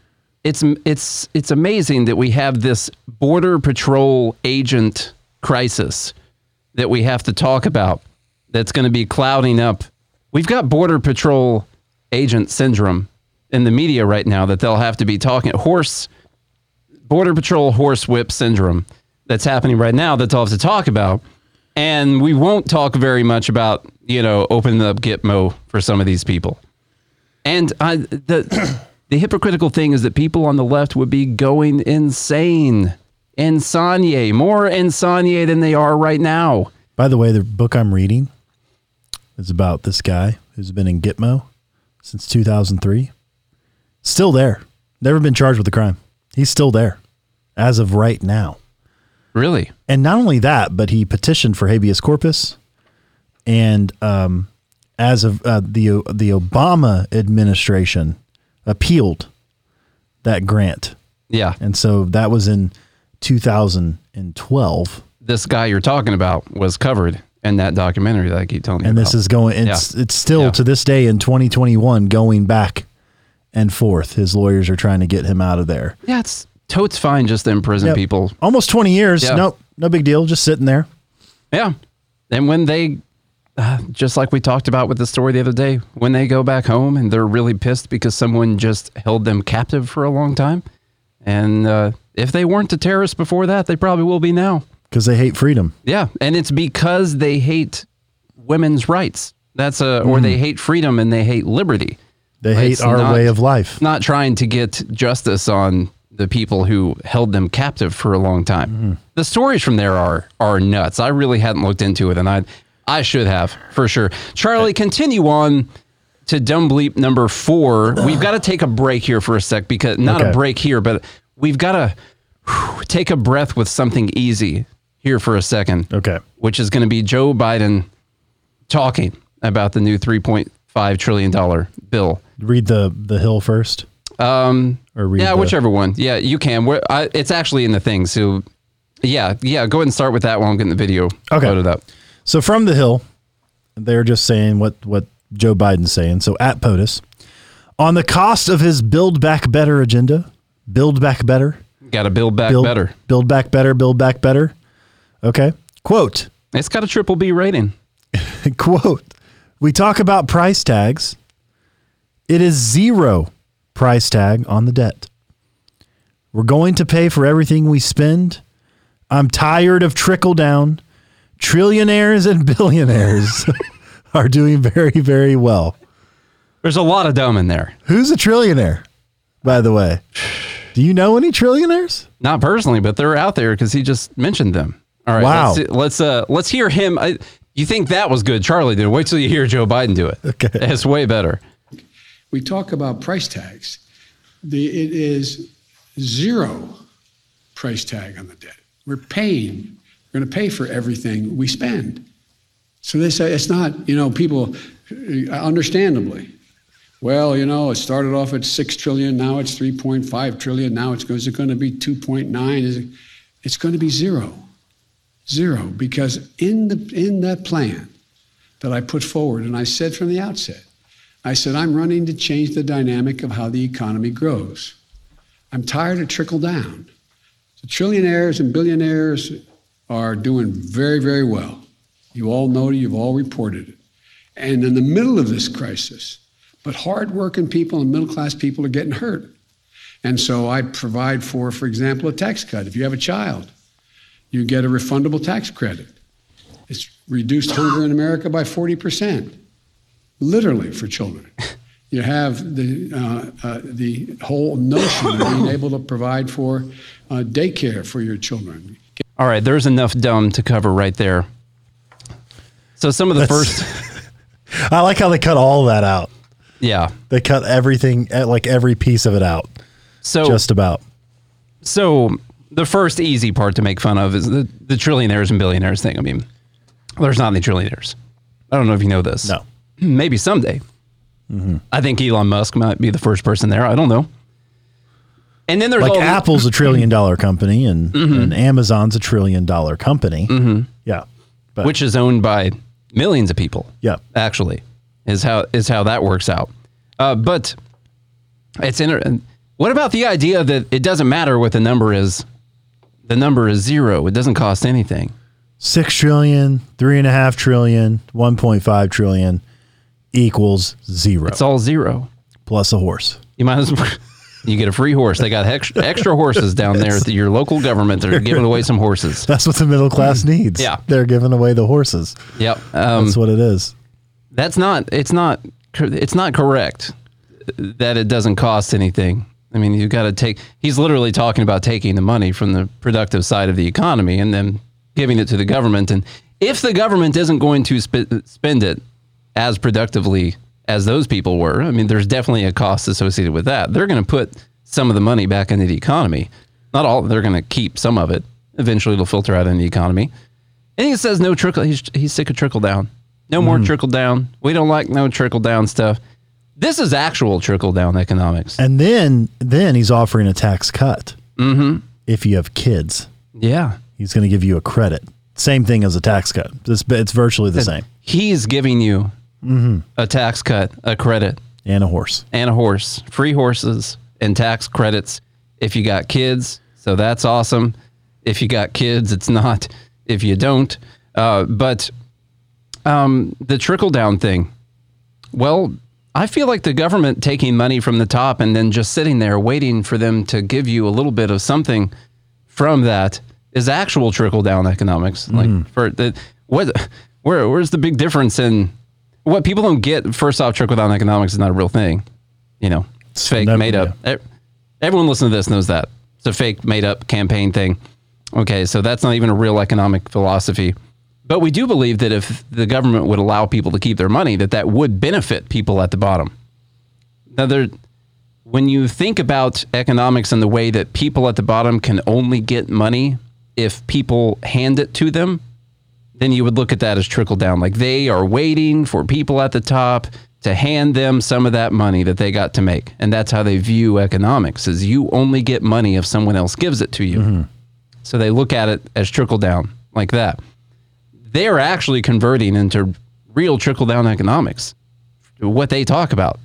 it's it's it's amazing that we have this Border Patrol agent crisis that we have to talk about that's going to be clouding up. We've got Border Patrol agent syndrome in the media right now that they'll have to be talking horse Border Patrol horse whip syndrome that's happening right now that they'll have to talk about. And we won't talk very much about, you know, opening up Gitmo for some of these people. And I, the the hypocritical thing is that people on the left would be going insane. Insane, more insane than they are right now. By the way, the book I'm reading is about this guy who's been in Gitmo since two thousand three. Still there. Never been charged with a crime. He's still there as of right now. Really? And not only that, but he petitioned for habeas corpus. And um, as of uh, the the Obama administration appealed that grant. Yeah. And so that was in two thousand twelve. This guy you're talking about was covered in that documentary that I keep telling you and about. this is going, it's, Yeah. it's still Yeah. to this day in twenty twenty-one going back and forth. His lawyers are trying to get him out of there. Yeah, it's totes fine just to imprison Yep. people. Almost twenty years. Yeah. Nope. No big deal. Just sitting there. Yeah. And when they, uh, just like we talked about with the story the other day, when they go back home and they're really pissed because someone just held them captive for a long time. And uh, if they weren't a terrorist before that, they probably will be now. Because they hate freedom. Yeah. And it's because they hate women's rights. That's a, or they hate freedom and they hate liberty. They hate It's our not- way of life. Not trying to get justice on the people who held them captive for a long time. Mm-hmm. The stories from there are are nuts. I really hadn't looked into it, and I I should have for sure. Charlie, continue on to dumb bleep number four. We've got to take a break here for a sec because not Okay. a break here, but we've got to whew, take a breath with something easy here for a second. Okay. Which is going to be Joe Biden talking about the new three point five trillion dollars bill. Read the, the Hill first. Um, Or read yeah, the- whichever one. Yeah, you can. We're, I, it's actually in the thing. So, yeah, yeah. Go ahead and start with that while I'm getting the video Okay. loaded up. So from the Hill, they're just saying what, what Joe Biden's saying. So at POTUS, on the cost of his Build Back Better agenda, Build Back Better, Got to build back build, better. Build Back Better, Build Back Better. Okay. Quote, It's got a triple B rating. quote, we talk about price tags. It is zero price tag on the debt. We're going to pay for everything we spend. I'm tired of trickle down. Trillionaires and billionaires are doing very, very well. There's a lot of dumb in there. Who's a trillionaire, by the way? Do you know any trillionaires? Not personally, but they're out there because he just mentioned them. All right. Wow. Let's, let's uh let's hear him. I, you think that was good, Charlie? Did wait till you hear Joe Biden do it. Okay. It's way better. We talk about price tags. The, it is zero price tag on the debt. We're paying. We're going to pay for everything we spend. So they say it's not, you know, people, uh, understandably, well, you know, it started off at six trillion, now it's three point five trillion, now it's, is it going to be two point nine? Is it, it's going to be zero. Zero, because in the in that plan that I put forward, and I said from the outset, I said, I'm running to change the dynamic of how the economy grows. I'm tired of trickle down. The trillionaires and billionaires are doing very, very well. You all know it, you've all reported it. And in the middle of this crisis, but hardworking people and middle-class people are getting hurt. And so I provide for, for example, a tax cut. If you have a child, you get a refundable tax credit. It's reduced hunger in America by forty percent. Literally for children. You have the uh, uh, the whole notion of being able to provide for uh, daycare for your children. All right. There's enough dumb to cover right there. So some of the That's- first, I like how they cut all that out. yeah. They cut everything, like every piece of it out. So Just about. So the first easy part to make fun of is the, the trillionaires and billionaires thing. I mean, there's not any trillionaires. I don't know if you know this. No. Maybe someday. Mm-hmm. I think Elon Musk might be the first person there. I don't know. And then there's Like all the- Apple's a trillion dollar company and, Mm-hmm. and Amazon's a trillion dollar company. Mm-hmm. Yeah. But, which is owned by millions of people. Yeah. Actually, is how is how that works out. Uh, but it's inter- What about the idea that it doesn't matter what the number is? The number is zero. It doesn't cost anything. Six trillion, three and a half trillion, one point five trillion equals zero. It's all zero. Plus a horse. You might as well. You get a free horse. They got extra, extra horses down there at the, your local government. They're giving away some horses. That's what the middle class needs. Yeah. They're giving away the horses. Yep. Um, That's what it is. That's not, it's not, it's not correct that it doesn't cost anything. I mean, you've got to take, he's literally talking about taking the money from the productive side of the economy and then giving it to the government. And if the government isn't going to sp- spend it as productively as those people were, I mean, there's definitely a cost associated with that. They're going to put some of the money back into the economy. Not all, they're going to keep some of it. Eventually it'll filter out in the economy. And he says no trickle, he's, he's sick of trickle down. No more mm. trickle down. We don't like no trickle down stuff. This is actual trickle down economics. And then, then he's offering a tax cut. Mm-hmm. If you have kids. Yeah. He's going to give you a credit. Same thing as a tax cut. It's, it's virtually the same. He's giving you mm-hmm. a tax cut, a credit. And a horse. And a horse. Free horses and tax credits if you got kids. So that's awesome. If you got kids, it's not if you don't. Uh, but um, the trickle down thing, well, I feel like the government taking money from the top and then just sitting there waiting for them to give you a little bit of something from that is actual trickle down economics. Mm. Like for the what, where where's the big difference in what people don't get? First off, trickle down economics is not a real thing. You know, it's fake, Never, made up. Yeah. Everyone listening to this knows that it's a fake, made up campaign thing. Okay, so that's not even a real economic philosophy. But we do believe that if the government would allow people to keep their money, that that would benefit people at the bottom. Now, there, when you think about economics and the way that people at the bottom can only get money if people hand it to them, then you would look at that as trickle down. Like they are waiting for people at the top to hand them some of that money that they got to make. And that's how they view economics, is you only get money if someone else gives it to you. Mm-hmm. So they look at it as trickle down like that. They're actually converting into real trickle down economics, what they talk about.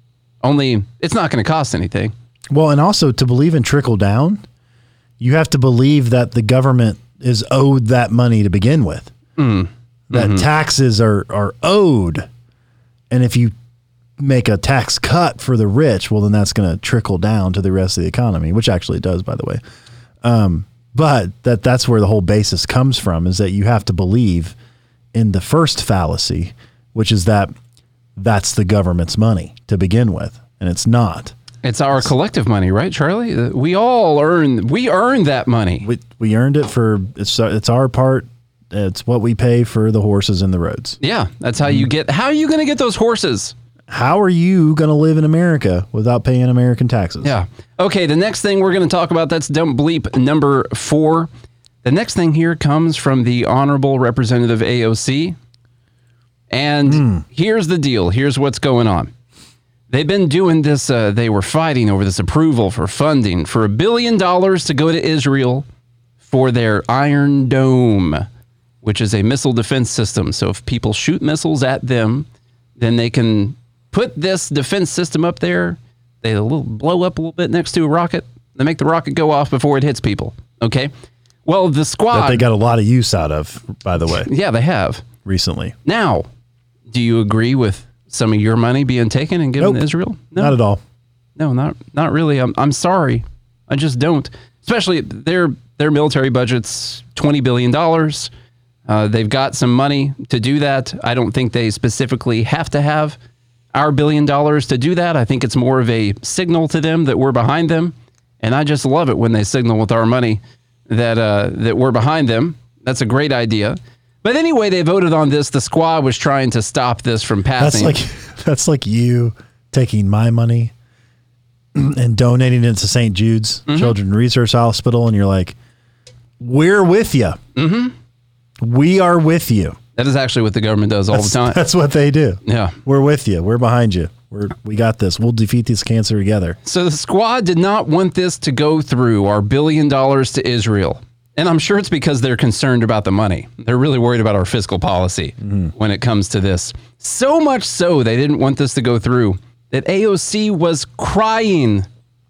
Only it's not going to cost anything. Well, and also to believe in trickle down, you have to believe that the government is owed that money to begin with. Mm. That mm-hmm. taxes are, are owed. And if you make a tax cut for the rich, well, then that's going to trickle down to the rest of the economy, which actually it does, by the way. Um, But that that's where the whole basis comes from, is that you have to believe in the first fallacy, which is that that's the government's money to begin with, and it's not. It's our collective money, right, Charlie? We all earn we earn that money. We we earned it for it's it's our part. It's what we pay for the horses and the roads. Yeah, that's how you get. How are you going to get those horses? How are you going to live in America without paying American taxes? Yeah. Okay, the next thing we're going to talk about, that's Dump Bleep number four. The next thing here comes from the Honorable Representative A O C. And mm. here's the deal. Here's what's going on. They've been doing this. Uh, they were fighting over this approval for funding for a billion dollars to go to Israel for their Iron Dome, which is a missile defense system. So if people shoot missiles at them, then they can put this defense system up there. They a little, blow up a little bit next to a rocket. They make the rocket go off before it hits people. Okay. Well, the squad that they got a lot of use out of, by the way. Yeah, they have recently. Now, do you agree with some of your money being taken and given nope, to Israel? No, not at all. No, not not really. I'm I'm sorry. I just don't. Especially their their military budget's twenty billion dollars. Uh, they've got some money to do that. I don't think they specifically have to have our billion dollars to do that. I think it's more of a signal to them that we're behind them. And I just love it when they signal with our money that uh, that we're behind them. That's a great idea. But anyway, they voted on this. The squad was trying to stop this from passing. That's like that's like you taking my money and donating it to Saint Jude's mm-hmm. Children's Research Hospital, and you're like, "We're with you. Mm-hmm. We are with you." That is actually what the government does all that's, the time. That's what they do. Yeah, we're with you. We're behind you. We're we got this. We'll defeat this cancer together. So the squad did not want this to go through, our billion dollars to Israel. And I'm sure it's because they're concerned about the money. They're really worried about our fiscal policy mm-hmm. when it comes to this. So much so they didn't want this to go through that A O C was crying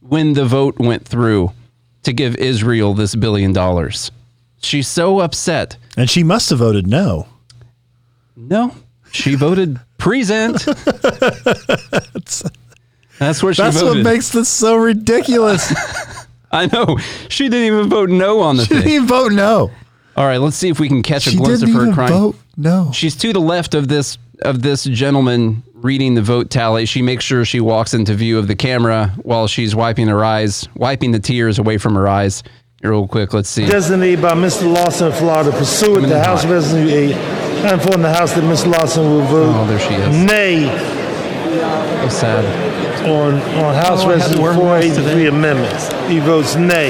when the vote went through to give Israel this billion dollars. She's so upset. And she must have voted no. No, she voted present. That's what she That's voted. what makes this so ridiculous. I know. She didn't even vote no on the She thing. didn't even vote no. All right, let's see if we can catch a She glimpse didn't of her even crying. vote no. She's to the left of this of this gentleman reading the vote tally. She makes sure she walks into view of the camera while she's wiping her eyes, wiping the tears away from her eyes. Real quick, let's see. Designated by Mister Lawson of Florida, pursuant to House Resolution eight, I inform the House that Mister Lawson will vote Oh, there she is. nay So sad. on, on House Oh, I had to wear Resolution four masks eighty-three today. amendments. He votes nay.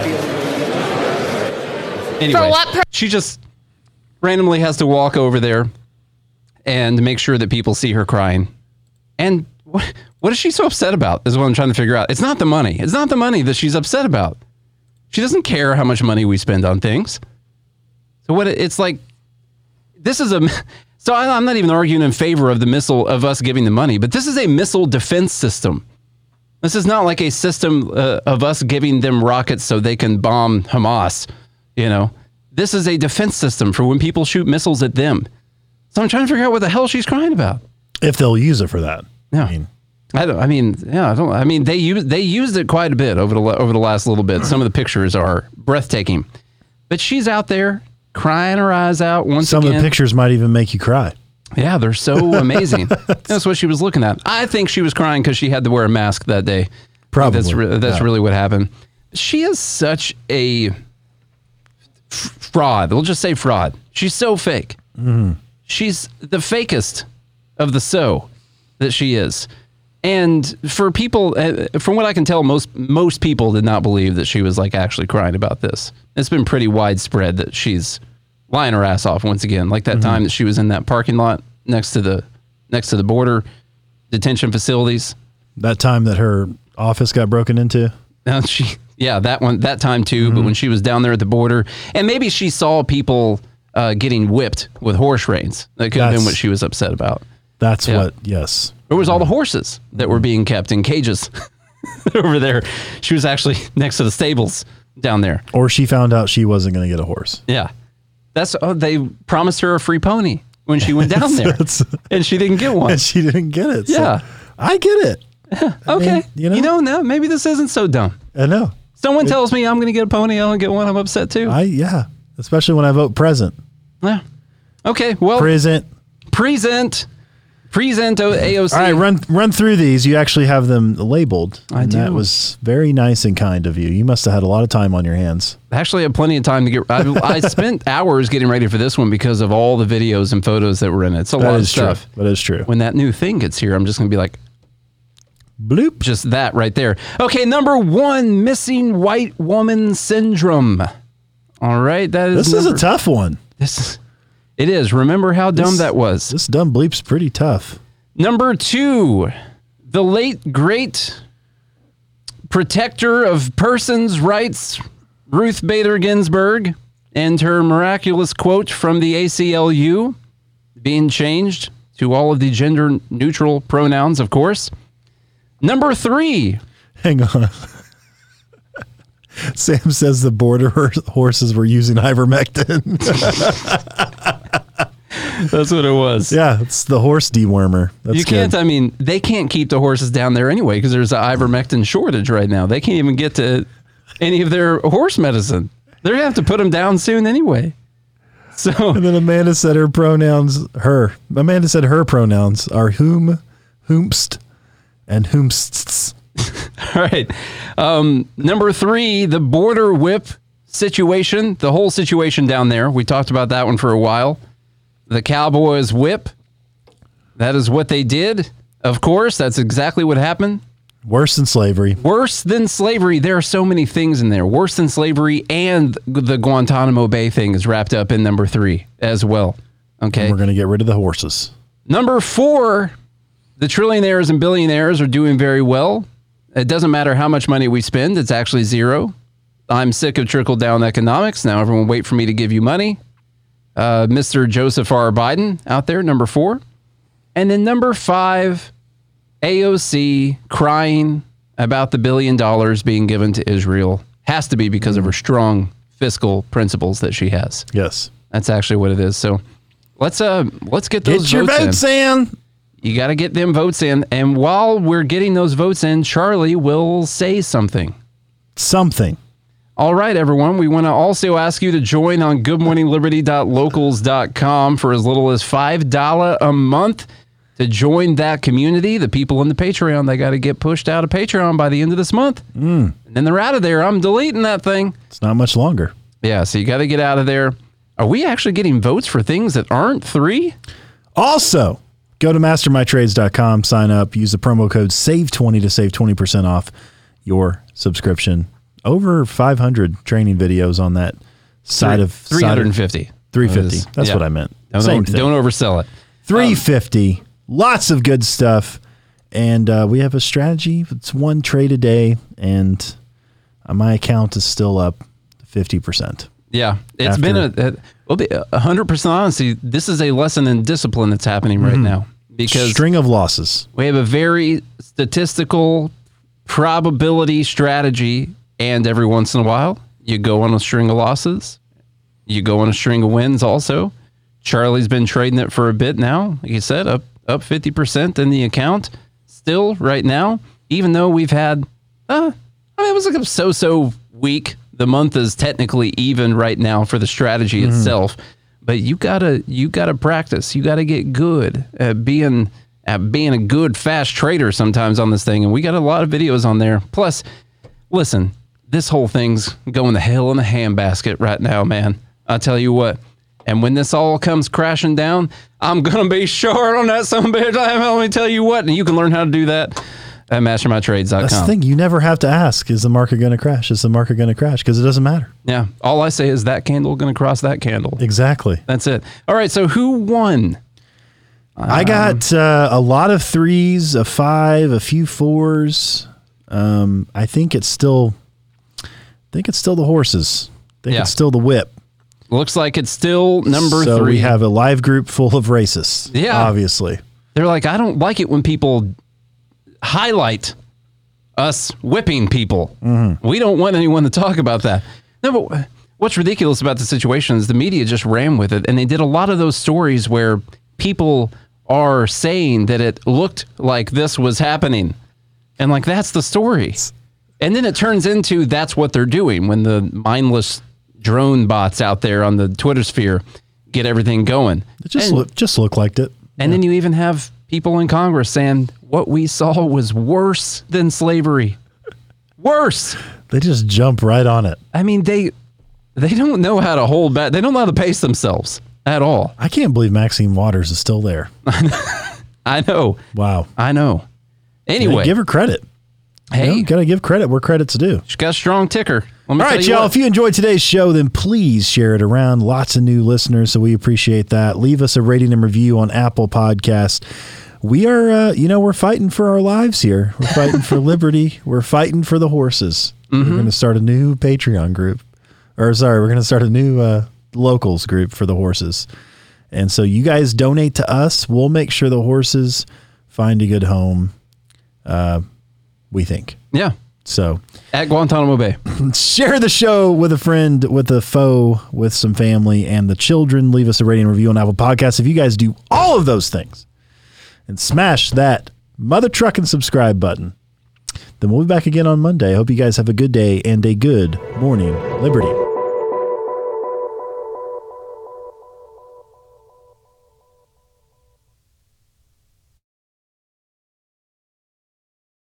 Anyway, For what pur- she just randomly has to walk over there and make sure that people see her crying. And what what is she so upset about is what I'm trying to figure out. It's not the money. It's not the money that she's upset about. She doesn't care how much money we spend on things. So what it- it's like, this is a, so I- I'm not even arguing in favor of the missile, of us giving the money, but this is a missile defense system. This is not like a system uh, of us giving them rockets so they can bomb Hamas. You know, this is a defense system for when people shoot missiles at them. So I'm trying to figure out what the hell she's crying about. If they'll use it for that. Yeah. I mean, I don't. I mean, yeah. I don't. I mean, they use they used it quite a bit over the la- over the last little bit. Some of the pictures are breathtaking, but she's out there crying her eyes out once some again. of the pictures might even make you cry. Yeah, they're so amazing. That's what she was looking at. I think she was crying because she had to wear a mask that day. Probably. That's re- that's yeah. really what happened. She is such a f- fraud. We'll just say fraud. She's so fake. Mm-hmm. She's the fakest of the so that she is. And for people, uh, from what I can tell, most most people did not believe that she was like actually crying about this. It's been pretty widespread that she's lying her ass off once again, like that Mm-hmm. time that she was in that parking lot next to the next to the border detention facilities. That time that her office got broken into. And she, yeah, that one, that time too. Mm-hmm. But when she was down there at the border, and maybe she saw people uh, getting whipped with horse reins. That could have been That's- what she was upset about. That's Yeah. what, yes. It was all the horses that were being kept in cages over there. She was actually next to the stables down there. Or she found out she wasn't going to get a horse. Yeah. That's, oh, they promised her a free pony when she went down there, That's- and she didn't get one. And she didn't get it. So Yeah. I get it. Okay. mean, you know? you know, no, maybe this isn't so dumb. I know. Someone tells me I'm going to get a pony, I don't get one, I'm upset too. I, yeah. Especially when I vote present. Yeah. Okay. Well, Present. present. Present o- A O C. All right, run run through these. You actually have them labeled. I and do. That was very nice and kind of you. You must have had a lot of time on your hands. Actually, I had plenty of time to get. I, I spent hours getting ready for this one because of all the videos and photos that were in it. It's a That lot of is true. stuff. That is true. When that new thing gets here, I'm just going to be like, Bloop. just that right there. Okay, number one, missing white woman syndrome. All right, that is. This is a number- tough one. This is. It is. Remember how dumb This- that was. This dumb bleep's pretty tough. Number two, the late great protector of persons' rights, Ruth Bader Ginsburg, and her miraculous quote from the A C L U being changed to all of the gender neutral pronouns, of course. Number three, Hang on. Sam says the border horses were using ivermectin. that's what it was. Yeah, it's the horse dewormer. That's you can't, good. I mean, they can't keep the horses down there anyway because there's an ivermectin shortage right now. They can't even get to any of their horse medicine. They're going to have to put them down soon anyway. So, And then Amanda said her pronouns, her. Amanda said her pronouns are whom, whomst, and whomsts. all right. Um, number three, the border whip situation, the whole situation down there. We talked about that one for a while. The Cowboys whip. That is what they did. Of course, that's exactly what happened. Worse than slavery. Worse than slavery. There are so many things in there. Worse than slavery, and the Guantanamo Bay thing is wrapped up in number three as well. Okay. And we're going to get rid of the horses. Number four, the trillionaires and billionaires are doing very well. It doesn't matter how much money we spend. It's actually zero. I'm sick of trickle-down economics. Now everyone wait for me to give you money. Uh, Mister Joseph R. Biden out there, number four. And then number five, A O C crying about the billion dollars being given to Israel has to be because of her strong fiscal principles that she has. Yes. That's actually what it is. So let's uh let's get those Get your votes, votes in. in. You got to get them votes in. And while we're getting those votes in, Charlie will say something. Something. All right, everyone. We want to also ask you to join on good morning liberty dot locals dot com for as little as five dollars a month to join that community. The people in the Patreon, they got to get pushed out of Patreon by the end of this month. Mm. And then they're out of there. I'm deleting that thing. It's not much longer. Yeah, so you got to get out of there. Are we actually getting votes for things that aren't three? Also, go to master my trades dot com, sign up, use the promo code save twenty to save twenty percent off your subscription. Over five hundred training videos on that side of three hundred fifty. Side of, three hundred fifty. That's yeah. what I meant. Don't, Same don't, thing. don't oversell it. three hundred fifty. Um, Lots of good stuff. And uh, we have a strategy. It's one trade a day. And uh, my account is still up fifty percent. Yeah. It's After, been a, a, well, a one hundred percent honesty. This is a lesson in discipline that's happening right mm-hmm. now. Because string of losses. We have a very statistical probability strategy. And every once in a while, you go on a string of losses. You go on a string of wins also. Charlie's been trading it for a bit now. Like you said, up up fifty percent in the account. Still right now, even though we've had, uh, I mean, it was like a so-so week. The month is technically even right now for the strategy mm-hmm. itself. But you gotta you gotta practice. You gotta get good at being at being a good fast trader sometimes on this thing. And we got a lot of videos on there. Plus, listen. This whole thing's going to hell in a handbasket right now, man. I'll tell you what. And when this all comes crashing down, I'm going to be short on that son of a bitch. Let me tell you what. And you can learn how to do that at master my trades dot com. That's the thing. You never have to ask, is the market going to crash? Is the market going to crash? Because it doesn't matter. Yeah. All I say is that candle going to cross that candle. Exactly. That's it. All right. So who won? I got uh, a lot of threes, a five, a few fours. Um, I think it's still... I think it's still the horses. I think yeah. it's still the whip. Looks like it's still number so three. So we have a live group full of racists. Yeah. Obviously. They're like, I don't like it when people highlight us whipping people. Mm-hmm. We don't want anyone to talk about that. No, but what's ridiculous about the situation is the media just ran with it. And they did a lot of those stories where people are saying that it looked like this was happening. And like, that's the story. And then it turns into that's what they're doing when the mindless drone bots out there on the Twitter sphere get everything going. It just and, look, just looked like it. And yeah. then you even have people in Congress saying what we saw was worse than slavery. Worse. They just jump right on it. I mean, they they don't know how to hold back. They don't know how to pace themselves at all. I can't believe Maxine Waters is still there. I know. Wow. I know. Anyway. Yeah, give her credit. Hey, you know, gotta give credit where credit's due. She's got a strong ticker. All right, you y'all. what. If you enjoyed today's show, then please share it around. Lots of new listeners, so we appreciate that. Leave us a rating and review on Apple Podcast. We are, uh, you know, we're fighting for our lives here. We're fighting for liberty. We're fighting for the horses. Mm-hmm. We're going to start a new Patreon group, or sorry, we're going to start a new uh, locals group for the horses. And so you guys donate to us. We'll make sure the horses find a good home. Uh, we think. Yeah. So at Guantanamo Bay. Share the show with a friend, with a foe, with some family and the children. Leave us a rating and review on Apple Podcasts. If you guys do all of those things and smash that mother truck and subscribe button, then we'll be back again on Monday. I hope you guys have a good day and a good morning, Liberty.